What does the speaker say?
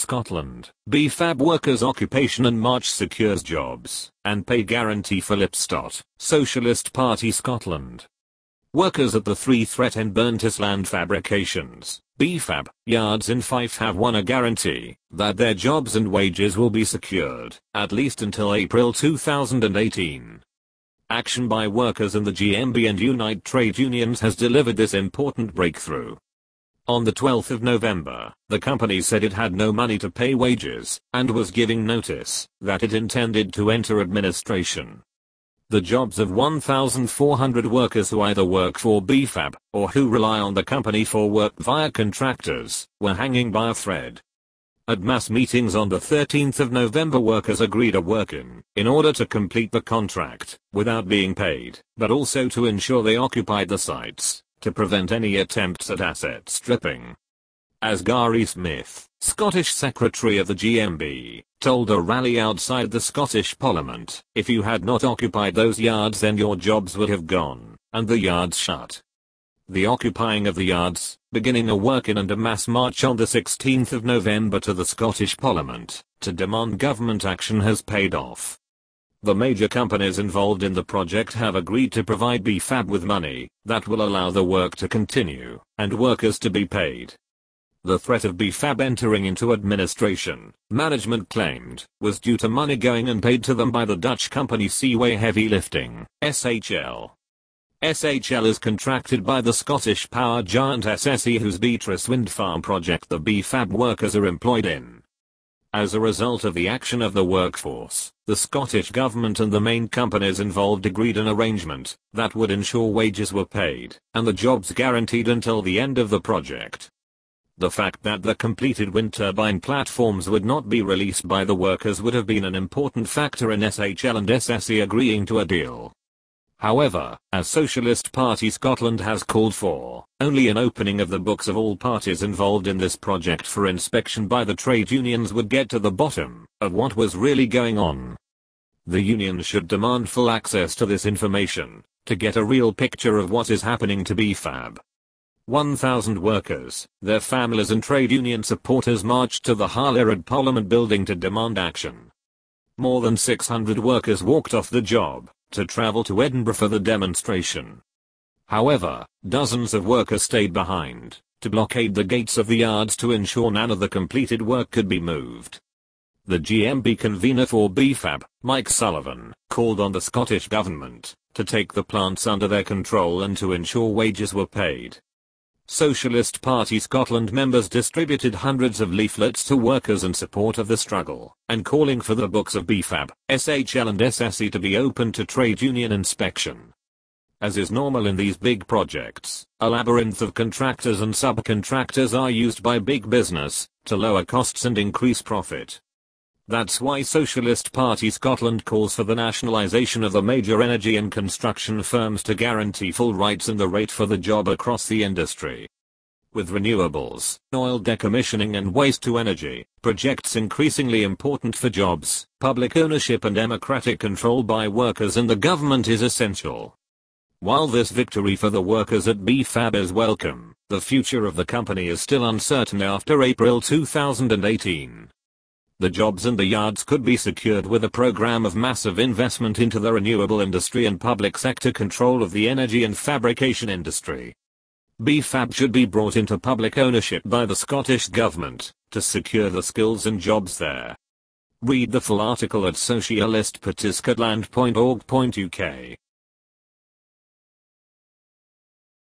Scotland. BFAB workers' occupation and march secures jobs and pay guarantee for Lipstott, Socialist Party Scotland. Workers at the 3 Threat and Burntisland Fabrications, BFAB, yards in Fife have won a guarantee that their jobs and wages will be secured, at least until April 2018. Action by workers in the GMB and Unite trade unions has delivered this important breakthrough. On the 12th of November, the company said it had no money to pay wages, and was giving notice that it intended to enter administration. The jobs of 1,400 workers who either work for BFAB, or who rely on the company for work via contractors, were hanging by a thread. At mass meetings on the 13th of November, workers agreed to work in order to complete the contract, without being paid, but also to ensure they occupied the sites, to prevent any attempts at asset stripping. As Gary Smith, Scottish Secretary of the GMB, told a rally outside the Scottish Parliament, if you had not occupied those yards then your jobs would have gone, and the yards shut. The occupying of the yards, beginning a work-in and a mass march on the 16th of November to the Scottish Parliament, to demand government action has paid off. The major companies involved in the project have agreed to provide BFAB with money that will allow the work to continue, and workers to be paid. The threat of BFAB entering into administration, management claimed, was due to money going unpaid to them by the Dutch company Seaway Heavy Lifting, SHL. SHL is contracted by the Scottish power giant SSE, whose Beatrice wind farm project the BFAB workers are employed in. As a result of the action of the workforce, the Scottish government and the main companies involved agreed an arrangement that would ensure wages were paid and the jobs guaranteed until the end of the project. The fact that the completed wind turbine platforms would not be released by the workers would have been an important factor in SHL and SSE agreeing to a deal. However, as Socialist Party Scotland has called for, only an opening of the books of all parties involved in this project for inspection by the trade unions would get to the bottom of what was really going on. The unions should demand full access to this information to get a real picture of what is happening to BFAB. 1,000 workers, their families and trade union supporters marched to the Holyrood Parliament building to demand action. More than 600 workers walked off the job to travel to Edinburgh for the demonstration. However, dozens of workers stayed behind to blockade the gates of the yards to ensure none of the completed work could be moved. The GMB convener for BFAB, Mike Sullivan, called on the Scottish government to take the plants under their control and to ensure wages were paid. Socialist Party Scotland members distributed hundreds of leaflets to workers in support of the struggle, and calling for the books of BFAB, SHL and SSE to be open to trade union inspection. As is normal in these big projects, a labyrinth of contractors and subcontractors are used by big business to lower costs and increase profit. That's why Socialist Party Scotland calls for the nationalisation of the major energy and construction firms to guarantee full rights and the rate for the job across the industry. With renewables, oil decommissioning and waste-to-energy projects increasingly important for jobs, public ownership and democratic control by workers and the government is essential. While this victory for the workers at BFAB is welcome, the future of the company is still uncertain after April 2018. The jobs in the yards could be secured with a program of massive investment into the renewable industry and public sector control of the energy and fabrication industry. BFAB should be brought into public ownership by the Scottish Government to secure the skills and jobs there. Read the full article at socialistpartiscotland.org.uk.